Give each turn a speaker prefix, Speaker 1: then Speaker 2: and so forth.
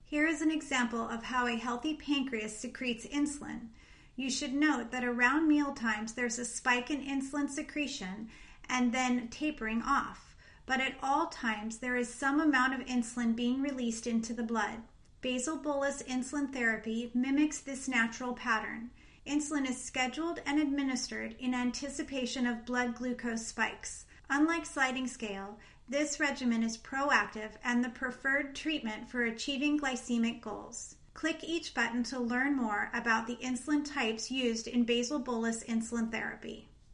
Speaker 1: Here is an example of how a healthy pancreas secretes insulin. You should note that around meal times there's a spike in insulin secretion and then tapering off. But at all times there is some amount of insulin being released into the blood. Basal bolus insulin therapy mimics this natural pattern. Insulin is scheduled and administered in anticipation of blood glucose spikes. Unlike sliding scale, this regimen is proactive and the preferred treatment for achieving glycemic goals. Click each button to learn more about the insulin types used in basal bolus insulin therapy.